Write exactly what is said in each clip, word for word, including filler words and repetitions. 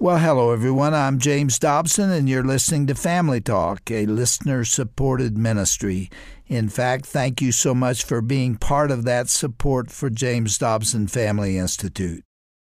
Well, hello, everyone. I'm James Dobson, and you're listening to Family Talk, a listener-supported ministry. In fact, thank you so much for being part of that support for James Dobson Family Institute.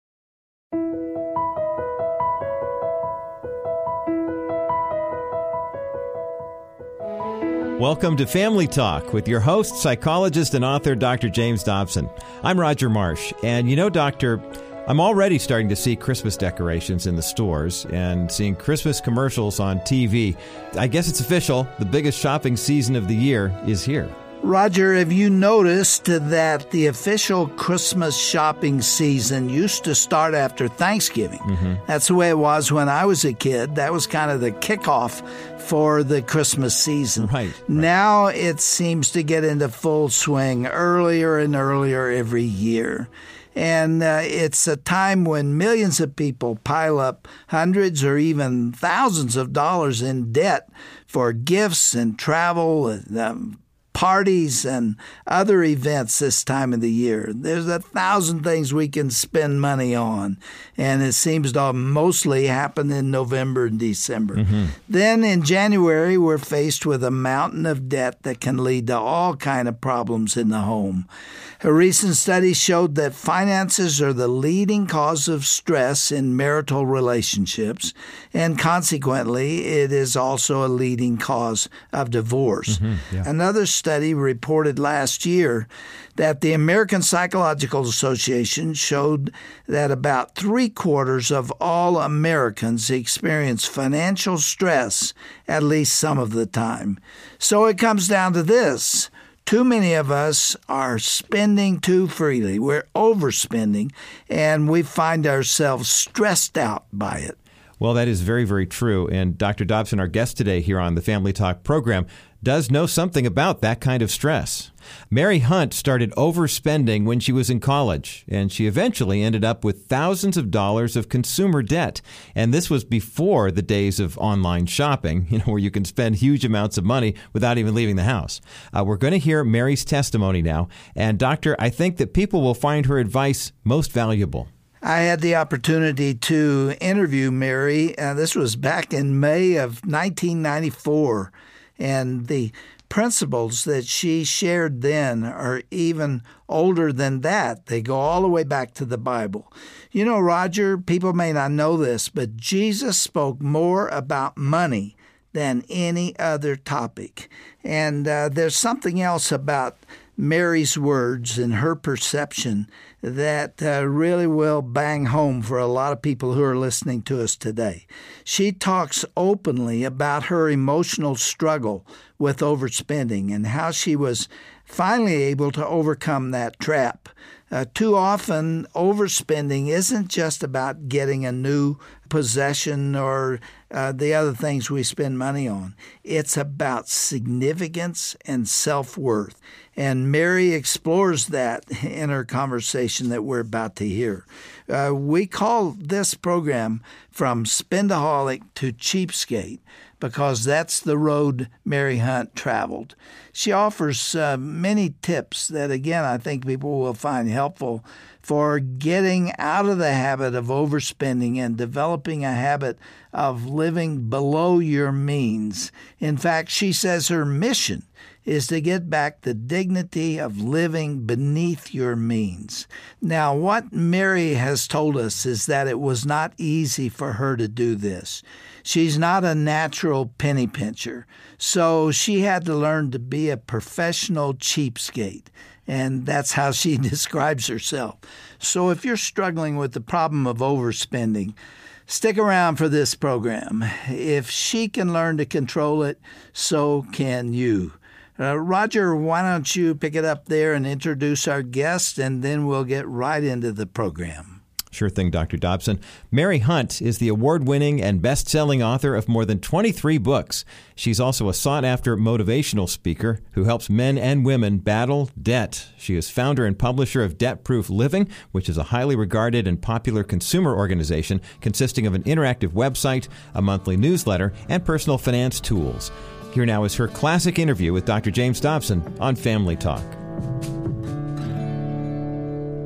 Welcome to Family Talk with your host, psychologist, and author, Doctor James Dobson. I'm Roger Marsh, and you know, Doctor, I'm already starting to see Christmas decorations in the stores and seeing Christmas commercials on T V. I guess it's official. The biggest shopping season of the year is here. Roger, have you noticed that the official Christmas shopping season used to start after Thanksgiving? Mm-hmm. That's the way it was when I was a kid. That was kind of the kickoff for the Christmas season. Right, right. Now it seems to get into full swing earlier and earlier every year. And uh, it's a time when millions of people pile up hundreds or even thousands of dollars in debt for gifts and travel and um, parties and other events this time of the year. There's a thousand things we can spend money on, and it seems to mostly happen in November and December. Mm-hmm. Then in January, we're faced with a mountain of debt that can lead to all kinds of problems in the home. A recent study showed that finances are the leading cause of stress in marital relationships, and consequently, it is also a leading cause of divorce. Mm-hmm, yeah. Another study reported last year that the American Psychological Association showed that about three quarters of all Americans experience financial stress at least some of the time. So it comes down to this. Too many of us are spending too freely. We're overspending, and we find ourselves stressed out by it. Well, that is very, very true. And Doctor Dobson, our guest today here on the Family Talk program, does know something about that kind of stress. Mary Hunt started overspending when she was in college, and she eventually ended up with thousands of dollars of consumer debt. And this was before the days of online shopping, you know, where you can spend huge amounts of money without even leaving the house. Uh, we're going to hear Mary's testimony now. And, Doctor, I think that people will find her advice most valuable. I had the opportunity to interview Mary. Uh, this was back in May of nineteen ninety-four. And the principles that she shared then are even older than that. They go all the way back to the Bible. You know, Roger, people may not know this, but Jesus spoke more about money than any other topic. And uh, there's something else about Mary's words and her perception that uh, really will bang home for a lot of people who are listening to us today. She talks openly about her emotional struggle with overspending and how she was finally able to overcome that trap. Uh, too often, overspending isn't just about getting a new possession or uh, the other things we spend money on. It's about significance and self-worth. And Mary explores that in her conversation that we're about to hear. Uh, we call this program From Spendaholic to Cheapskate because that's the road Mary Hunt traveled. She offers uh, many tips that, again, I think people will find helpful for getting out of the habit of overspending and developing a habit of living below your means. In fact, she says her mission is to get back the dignity of living beneath your means. Now, what Mary has told us is that it was not easy for her to do this. She's not a natural penny pincher, so she had to learn to be a professional cheapskate, and that's how she describes herself. So if you're struggling with the problem of overspending, stick around for this program. If she can learn to control it, so can you. Uh, Roger, why don't you pick it up there and introduce our guest, and then we'll get right into the program. Sure thing, Doctor Dobson. Mary Hunt is the award-winning and best-selling author of more than twenty-three books. She's also a sought-after motivational speaker who helps men and women battle debt. She is founder and publisher of Debt Proof Living, which is a highly regarded and popular consumer organization consisting of an interactive website, a monthly newsletter, and personal finance tools. Here now is her classic interview with Doctor James Dobson on Family Talk.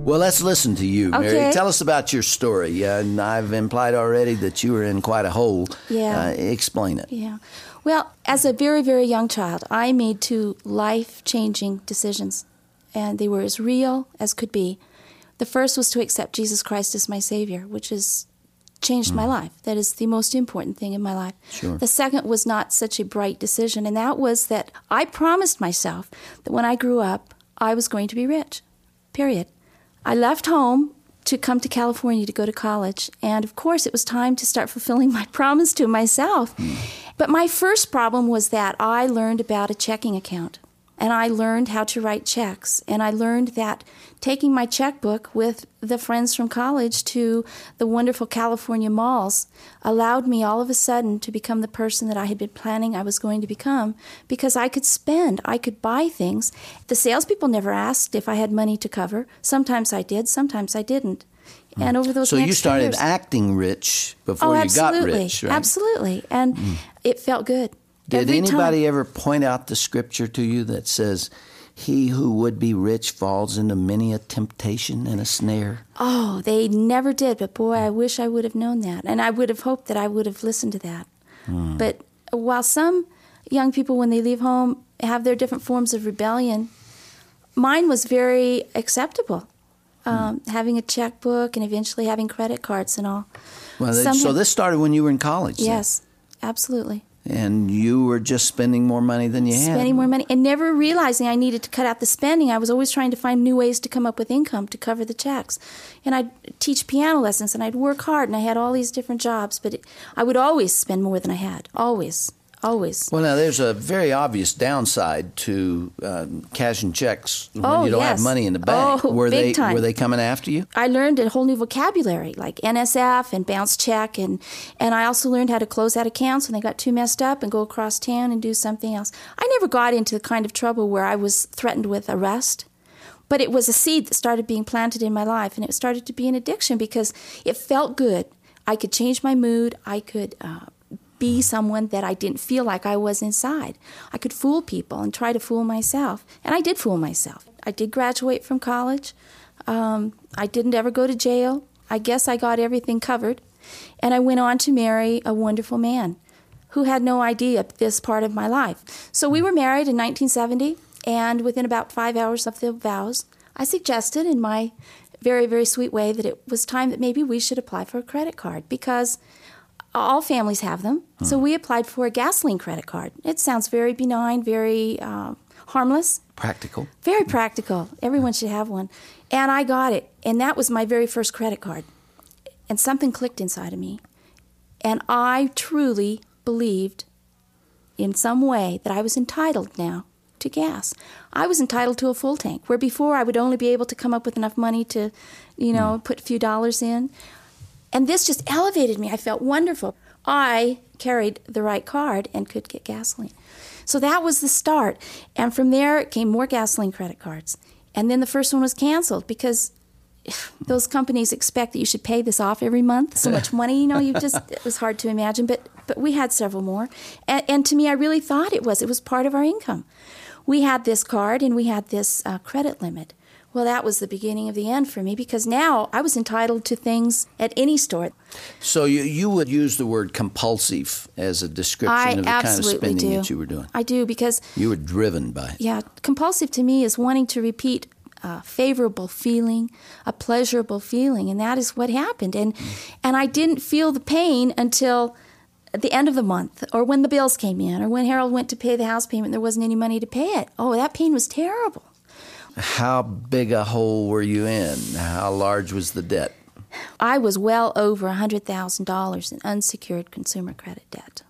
Well, let's listen to you, Mary. Okay. Tell us about your story. Uh, and I've implied already that you were in quite a hole. Yeah. Uh, explain it. Yeah. Well, as a very, very young child, I made two life-changing decisions, and they were as real as could be. The first was to accept Jesus Christ as my Savior, which has changed mm. my life. That is the most important thing in my life. Sure. The second was not such a bright decision, and that was that I promised myself that when I grew up, I was going to be rich, period. I left home to come to California to go to college, and of course it was time to start fulfilling my promise to myself. Mm. But my first problem was that I learned about a checking account, and I learned how to write checks, and I learned that taking my checkbook with the friends from college to the wonderful California malls allowed me all of a sudden to become the person that I had been planning I was going to become, because I could spend, I could buy things. The salespeople never asked if I had money to cover. Sometimes I did, sometimes I didn't. And over those so next you started years, acting rich before oh, you absolutely, got rich, right? Absolutely, and mm. it felt good. Did Every anybody time. ever point out the scripture to you that says, he who would be rich falls into many a temptation and a snare? Oh, they never did, but boy, I wish I would have known that. And I would have hoped that I would have listened to that. Mm. But while some young people, when they leave home, have their different forms of rebellion, mine was very acceptable. Um, mm. Having a checkbook and eventually having credit cards and all. Well, Some so this started when you were in college? Yes, then. Absolutely. And you were just spending more money than you spending had. Spending more money and never realizing I needed to cut out the spending. I was always trying to find new ways to come up with income to cover the checks. And I'd teach piano lessons and I'd work hard and I had all these different jobs, but it, I would always spend more than I had. Always. Always. Well, now, there's a very obvious downside to uh, cashing checks when oh, you don't yes. have money in the bank. Oh, were big they time. Were they coming after you? I learned a whole new vocabulary, like N S F and bounce check, and, and I also learned how to close out accounts when they got too messed up and go across town and do something else. I never got into the kind of trouble where I was threatened with arrest, but it was a seed that started being planted in my life, and it started to be an addiction because it felt good. I could change my mood. I could... Uh, be someone that I didn't feel like I was inside. I could fool people and try to fool myself. And I did fool myself. I did graduate from college. Um, I didn't ever go to jail. I guess I got everything covered. And I went on to marry a wonderful man who had no idea of this part of my life. So we were married in nineteen seventy, and within about five hours of the vows, I suggested in my very, very sweet way that it was time that maybe we should apply for a credit card because all families have them. Hmm. So we applied for a gasoline credit card. It sounds very benign, very uh, harmless. Practical. Very practical. Everyone should have one. And I got it. And that was my very first credit card. And something clicked inside of me. And I truly believed in some way that I was entitled now to gas. I was entitled to a full tank, where before I would only be able to come up with enough money to, you know, hmm. put a few dollars in. And this just elevated me. I felt wonderful. I carried the right card and could get gasoline. So that was the start. And from there came more gasoline credit cards. And then the first one was canceled because those companies expect that you should pay this off every month. So much money, you know, you just, it was hard to imagine. But but we had several more. And, and to me, I really thought it was. It was part of our income. We had this card and we had this uh, credit limit. Well, that was the beginning of the end for me because now I was entitled to things at any store. So you you would use the word compulsive as a description I of the kind of spending do. that you were doing. I do because... You were driven by it. Yeah, compulsive to me is wanting to repeat a favorable feeling, a pleasurable feeling, and that is what happened. And, mm. and I didn't feel the pain until at the end of the month or when the bills came in or when Harold went to pay the house payment and there wasn't any money to pay it. Oh, that pain was terrible. How big a hole were you in? How large was the debt? I was well over one hundred thousand dollars in unsecured consumer credit debt.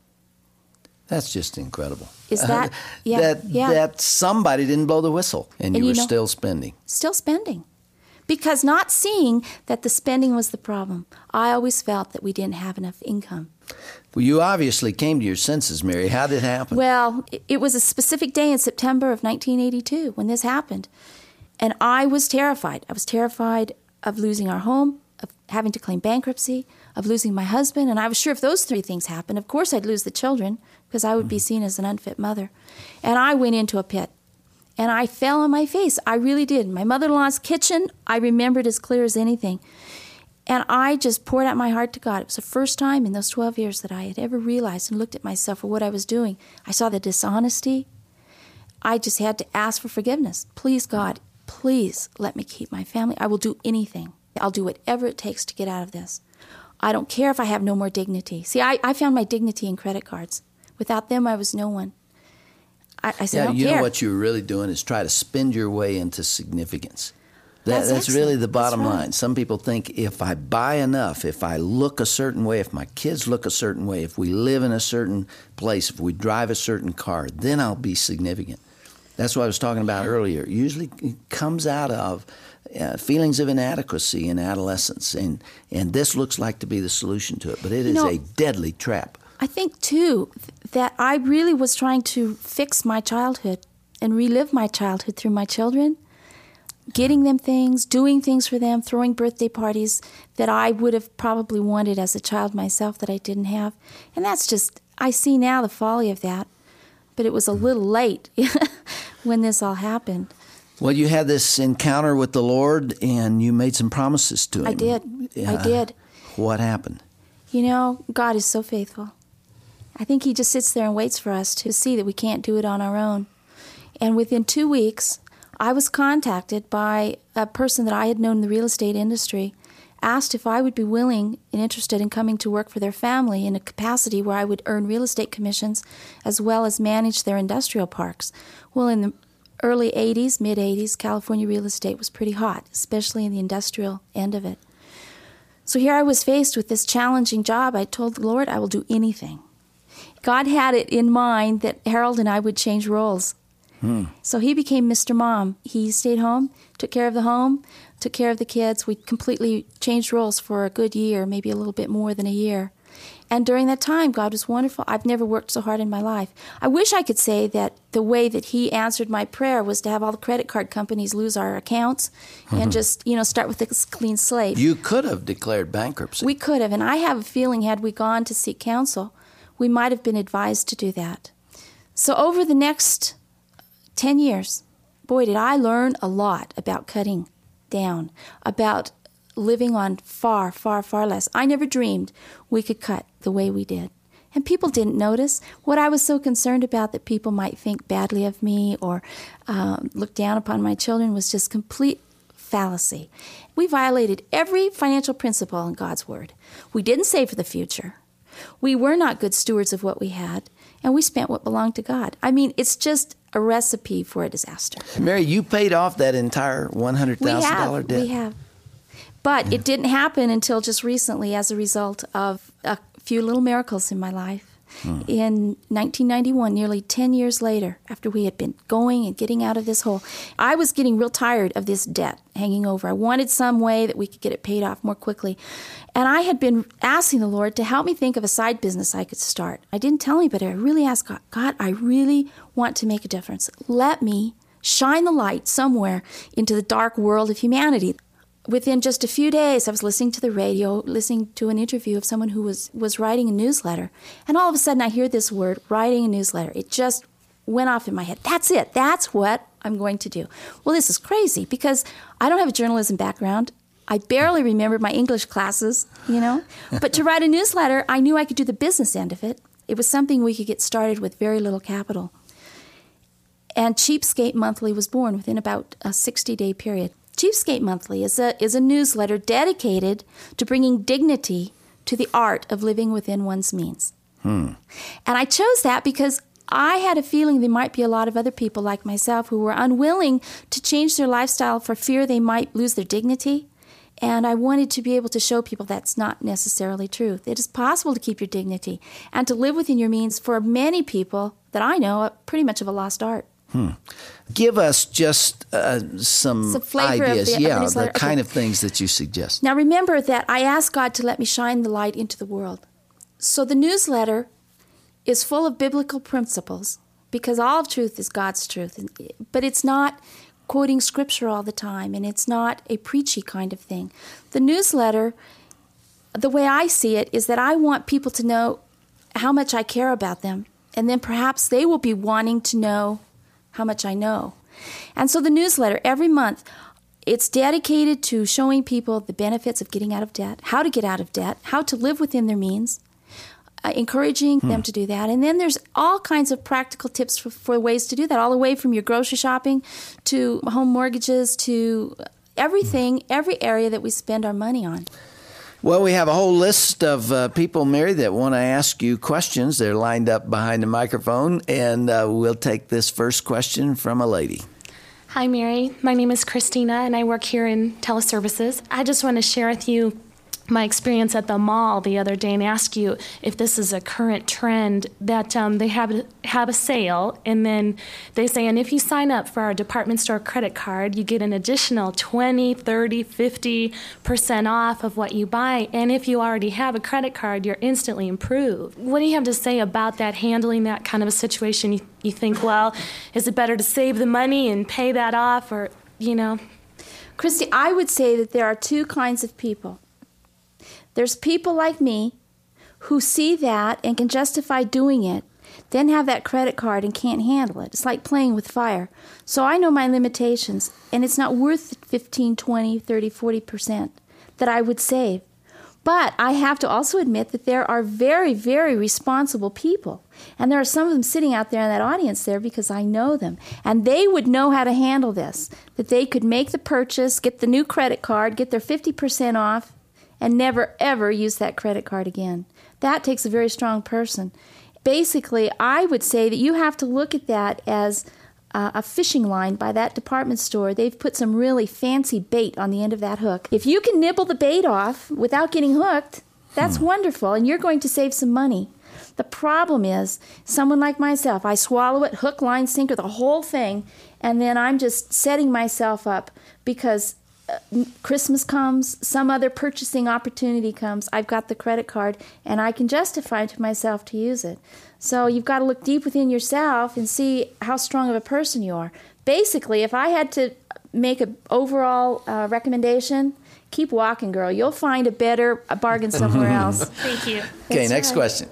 That's just incredible. Is that, yeah, that, yeah. that somebody didn't blow the whistle and, and you, you were know, still spending. Still spending. Because not seeing that the spending was the problem, I always felt that we didn't have enough income. Well, you obviously came to your senses, Mary. How did it happen? Well, it was a specific day in September of nineteen eighty-two when this happened. And I was terrified. I was terrified of losing our home, of having to claim bankruptcy, of losing my husband. And I was sure if those three things happened, of course I'd lose the children because I would be seen as an unfit mother. And I went into a pit. And I fell on my face. I really did. My mother-in-law's kitchen, I remembered as clear as anything. And I just poured out my heart to God. It was the first time in those twelve years that I had ever realized and looked at myself for what I was doing. I saw the dishonesty. I just had to ask for forgiveness. Please, God, please let me keep my family. I will do anything. I'll do whatever it takes to get out of this. I don't care if I have no more dignity. See, I, I found my dignity in credit cards. Without them, I was no one. I, I said, yeah, I don't you care. know what you're really doing is try to spend your way into significance. That, That's that's really excellent. the bottom That's right. line. Some people think if I buy enough, if I look a certain way, if my kids look a certain way, if we live in a certain place, if we drive a certain car, then I'll be significant. That's what I was talking about earlier. It usually comes out of uh, feelings of inadequacy in adolescence, and, and this looks like to be the solution to it, but it You is know, a deadly trap. I think, too, that I really was trying to fix my childhood and relive my childhood through my children, getting them things, doing things for them, throwing birthday parties that I would have probably wanted as a child myself that I didn't have. And that's just, I see now the folly of that, but it was a little late when this all happened. Well, you had this encounter with the Lord, and you made some promises to Him. I did. I Uh, did. What happened? You know, God is so faithful. I think He just sits there and waits for us to see that we can't do it on our own. And within two weeks, I was contacted by a person that I had known in the real estate industry, asked if I would be willing and interested in coming to work for their family in a capacity where I would earn real estate commissions as well as manage their industrial parks. Well, in the early eighties, mid-eighties, California real estate was pretty hot, especially in the industrial end of it. So here I was faced with this challenging job. I told the Lord, I will do anything. God had it in mind that Harold and I would change roles. Hmm. So he became Mister Mom. He stayed home, took care of the home, took care of the kids. We completely changed roles for a good year, maybe a little bit more than a year. And during that time, God was wonderful. I've never worked so hard in my life. I wish I could say that the way that he answered my prayer was to have all the credit card companies lose our accounts mm-hmm. and just, you know, start with a clean slate. You could have declared bankruptcy. We could have. And I have a feeling had we gone to seek counsel, we might have been advised to do that. So over the next ten years, boy, did I learn a lot about cutting down, about living on far, far, far less. I never dreamed we could cut the way we did. And people didn't notice. What I was so concerned about that people might think badly of me or um, look down upon my children was just complete fallacy. We violated every financial principle in God's Word. We didn't save for the future. We were not good stewards of what we had, and we spent what belonged to God. I mean, it's just a recipe for a disaster. Mary, you paid off that entire one hundred thousand dollars debt. We have. But yeah. It didn't happen until just recently as a result of a few little miracles in my life. Hmm. In nineteen ninety-one, nearly ten years later, after we had been going and getting out of this hole, I was getting real tired of this debt hanging over. I wanted some way that we could get it paid off more quickly. And I had been asking the Lord to help me think of a side business I could start. I didn't tell anybody. I really asked God, God, I really want to make a difference. Let me shine the light somewhere into the dark world of humanity. Within just a few days, I was listening to the radio, listening to an interview of someone who was, was writing a newsletter. And all of a sudden, I hear this word, writing a newsletter. It just went off in my head. That's it. That's what I'm going to do. Well, this is crazy because I don't have a journalism background. I barely remember my English classes, you know. But to write a newsletter, I knew I could do the business end of it. It was something we could get started with very little capital. And Cheapskate Monthly was born within about a sixty-day period. Cheapskate Monthly is a is a newsletter dedicated to bringing dignity to the art of living within one's means. Hmm. And I chose that because I had a feeling there might be a lot of other people like myself who were unwilling to change their lifestyle for fear they might lose their dignity. And I wanted to be able to show people that's not necessarily true. It is possible to keep your dignity and to live within your means for many people that I know pretty much of a lost art. Hmm. Give us just uh, some ideas, the, yeah, of the, the kind okay. of things that you suggest. Now remember that I asked God to let me shine the light into the world. So the newsletter is full of biblical principles because all of truth is God's truth. But it's not quoting scripture all the time, and it's not a preachy kind of thing. The newsletter, the way I see it, is that I want people to know how much I care about them, and then perhaps they will be wanting to know how much I know. And so the newsletter, every month, it's dedicated to showing people the benefits of getting out of debt, how to get out of debt, how to live within their means, uh, encouraging hmm. them to do that. And then there's all kinds of practical tips for, for ways to do that, all the way from your grocery shopping to home mortgages to everything, hmm. every area that we spend our money on. Well, we have a whole list of uh, people, Mary, that want to ask you questions. They're lined up behind the microphone, and uh, we'll take this first question from a lady. Hi, Mary. My name is Christina, and I work here in teleservices. I just want to share with you my experience at the mall the other day and ask you if this is a current trend that um, they have a, have a sale, and then they say, and if you sign up for our department store credit card, you get an additional twenty, thirty, fifty percent off of what you buy, and if you already have a credit card, you're instantly improved. What do you have to say about that, handling that kind of a situation? You, you think, well, is it better to save the money and pay that off, or, you know? Christy, I would say that there are two kinds of people. There's people like me who see that and can justify doing it, then have that credit card and can't handle it. It's like playing with fire. So I know my limitations, and it's not worth fifteen, twenty, thirty, forty percent that I would save. But I have to also admit that there are very, very responsible people. And there are some of them sitting out there in that audience there because I know them. And they would know how to handle this, that they could make the purchase, get the new credit card, get their fifty percent off, and never, ever use that credit card again. That takes a very strong person. Basically, I would say that you have to look at that as uh, a fishing line by that department store. They've put some really fancy bait on the end of that hook. If you can nibble the bait off without getting hooked, that's hmm. wonderful, and you're going to save some money. The problem is, someone like myself, I swallow it, hook, line, sinker, the whole thing, and then I'm just setting myself up because Christmas comes, some other purchasing opportunity comes, I've got the credit card, and I can justify to myself to use it. So you've got to look deep within yourself and see how strong of a person you are. Basically, if I had to make an overall uh, recommendation, keep walking, girl. You'll find a better a bargain somewhere else. Thank you. Okay, That's next right. question.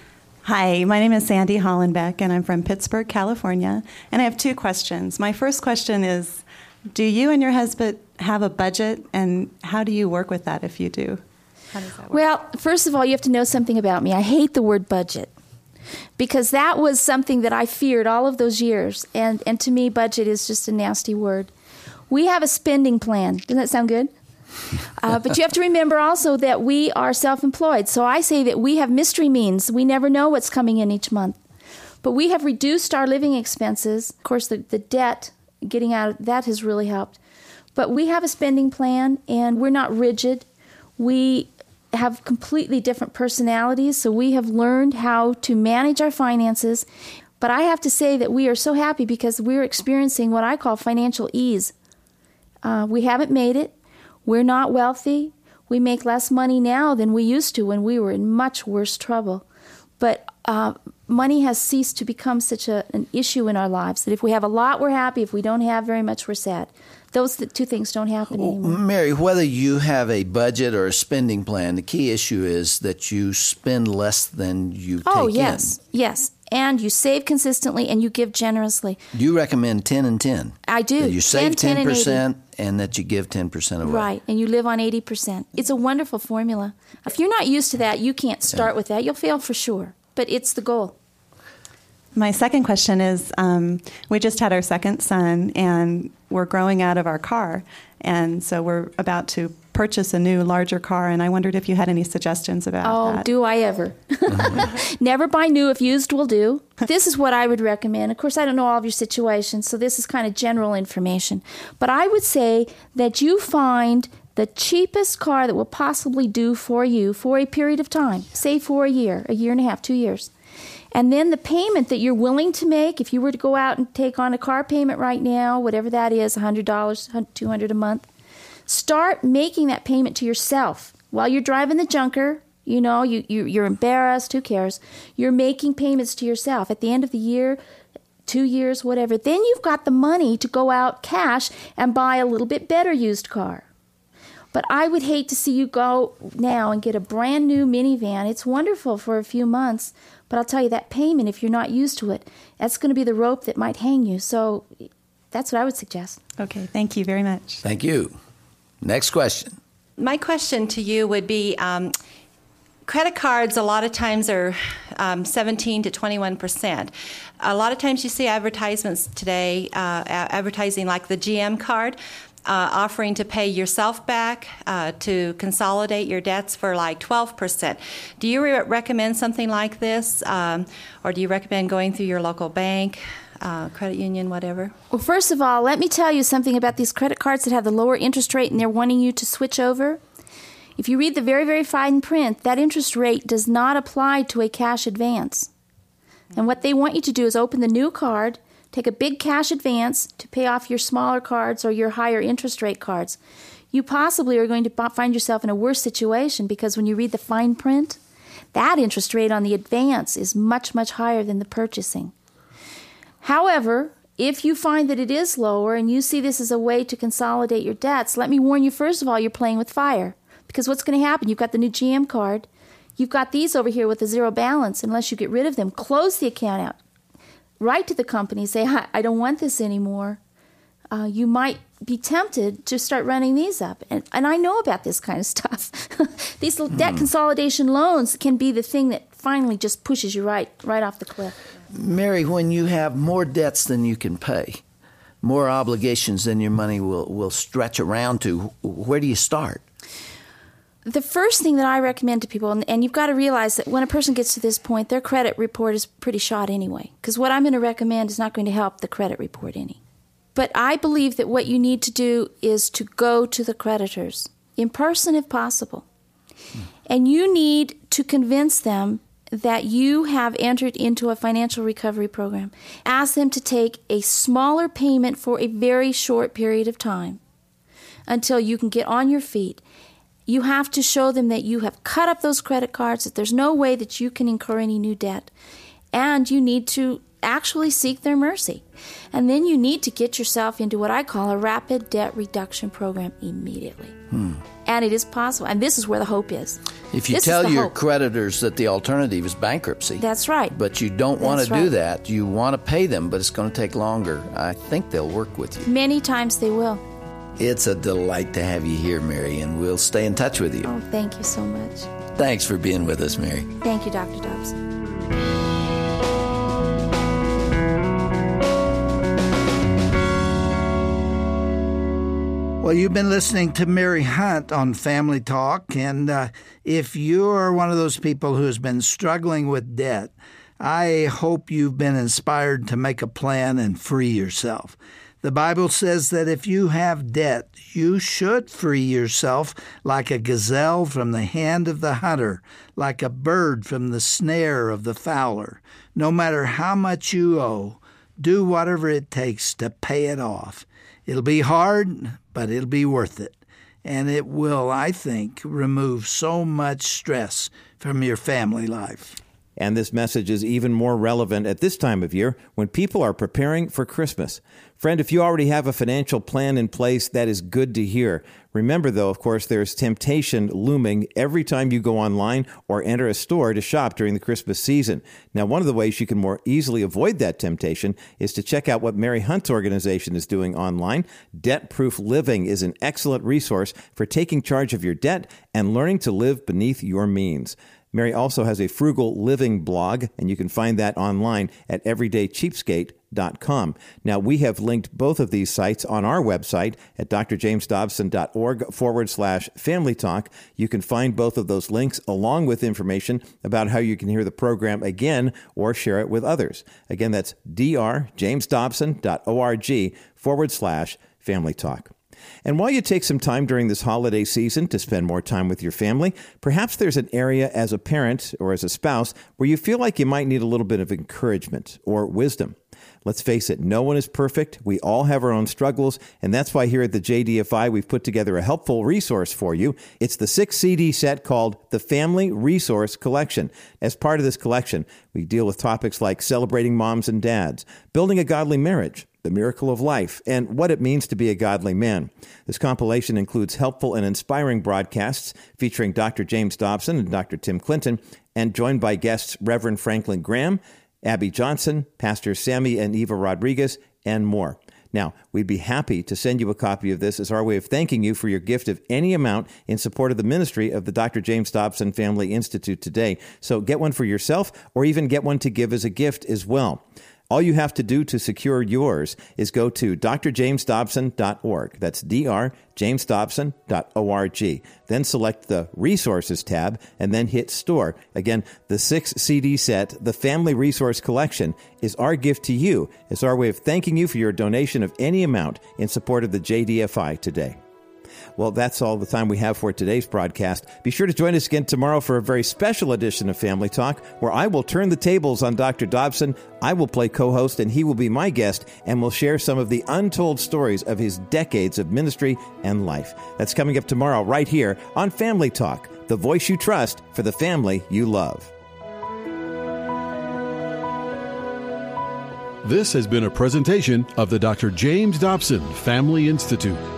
Hi, my name is Sandy Hollenbeck, and I'm from Pittsburgh, California. And I have two questions. My first question is, do you and your husband have a budget, and how do you work with that if you do? How does that work? Well, first of all, you have to know something about me. I hate the word budget because that was something that I feared all of those years, and, and to me, budget is just a nasty word. We have a spending plan. Doesn't that sound good? Uh, but you have to remember also that we are self-employed. So I say that we have mystery means. We never know what's coming in each month. But we have reduced our living expenses. Of course, the, the debt, getting out of that has really helped. But we have a spending plan, and we're not rigid. We have completely different personalities, so we have learned how to manage our finances. But I have to say that we are so happy because we're experiencing what I call financial ease. Uh, we haven't made it. We're not wealthy. We make less money now than we used to when we were in much worse trouble. But uh, money has ceased to become such a, an issue in our lives that if we have a lot, we're happy. If we don't have very much, we're sad. Those two things don't happen anymore. Mary, whether you have a budget or a spending plan, the key issue is that you spend less than you take in. Oh, yes, yes. And you save consistently and you give generously. You recommend ten and ten. I do. That you save ten, ten percent and, and that you give ten percent away. Right, and you live on eighty percent. It's a wonderful formula. If you're not used to that, you can't start yeah. with that. You'll fail for sure, but it's the goal. My second question is, um, we just had our second son, and we're growing out of our car, and so we're about to purchase a new, larger car, and I wondered if you had any suggestions about oh, that. Oh, do I ever. Never buy new if used will do. This is what I would recommend. Of course, I don't know all of your situations, so this is kind of general information. But I would say that you find the cheapest car that will possibly do for you for a period of time, say for a year, a year and a half, two years. And then the payment that you're willing to make, if you were to go out and take on a car payment right now, whatever that is, one hundred dollars, two hundred dollars a month, start making that payment to yourself. While you're driving the junker, you know, you, you, you're embarrassed, who cares? You're making payments to yourself. At the end of the year, two years, whatever, then you've got the money to go out cash and buy a little bit better used car. But I would hate to see you go now and get a brand new minivan. It's wonderful for a few months, but I'll tell you that payment, if you're not used to it, that's going to be the rope that might hang you. So That's what I would suggest. Okay, thank you very much. Thank you. Next question. My question to you would be, um, credit cards a lot of times are um, seventeen to twenty-one percent. A lot of times you see advertisements today, uh, advertising like the G M card, uh, offering to pay yourself back, uh, to consolidate your debts for like twelve percent. Do you re- recommend something like this, um, or do you recommend going through your local bank, uh, credit union, whatever? Well, first of all, let me tell you something about these credit cards that have the lower interest rate and they're wanting you to switch over. If you read the very, very fine print, that interest rate does not apply to a cash advance. And what they want you to do is open the new card, take a big cash advance to pay off your smaller cards or your higher interest rate cards. You possibly are going to find yourself in a worse situation because when you read the fine print, that interest rate on the advance is much, much higher than the purchasing. However, if you find that it is lower and you see this as a way to consolidate your debts, let me warn you, first of all, you're playing with fire. Because what's going to happen, you've got the new G M card, you've got these over here with a zero balance. Unless you get rid of them, close the account out. Write to the company, say, I don't want this anymore. Uh, you might be tempted to start running these up. And, and I know about this kind of stuff. These little debt consolidation loans can be the thing that finally just pushes you right, right off the cliff. Mary, when you have more debts than you can pay, more obligations than your money will, will stretch around to, where do you start? The first thing that I recommend to people, and, and you've got to realize that when a person gets to this point, their credit report is pretty shot anyway, because what I'm going to recommend is not going to help the credit report any. But I believe that what you need to do is to go to the creditors, in person if possible. Hmm. And you need to convince them that you have entered into a financial recovery program. Ask them to take a smaller payment for a very short period of time until you can get on your feet. You have to show them that you have cut up those credit cards, that there's no way that you can incur any new debt. And you need to actually seek their mercy. And then you need to get yourself into what I call a rapid debt reduction program immediately. Hmm. And it is possible. And this is where the hope is. If you this tell your hope. creditors that the alternative is bankruptcy. That's right. But you don't want to right. do that. You want to pay them, but it's going to take longer. I think they'll work with you. Many times they will. It's a delight to have you here, Mary, and we'll stay in touch with you. Oh, thank you so much. Thanks for being with us, Mary. Thank you, Doctor Dobson. Well, you've been listening to Mary Hunt on Family Talk, and uh, if you're one of those people who's been struggling with debt, I hope you've been inspired to make a plan and free yourself. The Bible says that if you have debt, you should free yourself like a gazelle from the hand of the hunter, like a bird from the snare of the fowler. No matter how much you owe, do whatever it takes to pay it off. It'll be hard, but it'll be worth it. And it will, I think, remove so much stress from your family life. And this message is even more relevant at this time of year when people are preparing for Christmas. Friend, if you already have a financial plan in place, that is good to hear. Remember, though, of course, there's temptation looming every time you go online or enter a store to shop during the Christmas season. Now, one of the ways you can more easily avoid that temptation is to check out what Mary Hunt's organization is doing online. Debt Proof Living is an excellent resource for taking charge of your debt and learning to live beneath your means. Mary also has a frugal living blog, and you can find that online at everyday cheapskate dot com. Now, we have linked both of these sites on our website at drjamesdobson.org forward slash family talk. You can find both of those links along with information about how you can hear the program again or share it with others. Again, that's drjamesdobson.org forward slash family talk. And while you take some time during this holiday season to spend more time with your family, perhaps there's an area as a parent or as a spouse where you feel like you might need a little bit of encouragement or wisdom. Let's face it, no one is perfect. We all have our own struggles, and that's why here at the J D F I, we've put together a helpful resource for you. It's the six C D set called the Family Resource Collection. As part of this collection, we deal with topics like celebrating moms and dads, building a godly marriage, the miracle of life, and what it means to be a godly man. This compilation includes helpful and inspiring broadcasts featuring Doctor James Dobson and Doctor Tim Clinton, and joined by guests Reverend Franklin Graham, Abby Johnson, Pastor Sammy and Eva Rodriguez, and more. Now, we'd be happy to send you a copy of this as our way of thanking you for your gift of any amount in support of the ministry of the Doctor James Dobson Family Institute today. So get one for yourself, or even get one to give as a gift as well. All you have to do to secure yours is go to d r james dobson dot org. That's d r james dobson dot org. Then select the Resources tab and then hit Store. Again, the six C D set, the Family Resource Collection, is our gift to you. It's our way of thanking you for your donation of any amount in support of the J D F I today. Well, that's all the time we have for today's broadcast. Be sure to join us again tomorrow for a very special edition of Family Talk, where I will turn the tables on Doctor Dobson. I will play co-host, and he will be my guest, and will share some of the untold stories of his decades of ministry and life. That's coming up tomorrow right here on Family Talk, the voice you trust for the family you love. This has been a presentation of the Doctor James Dobson Family Institute.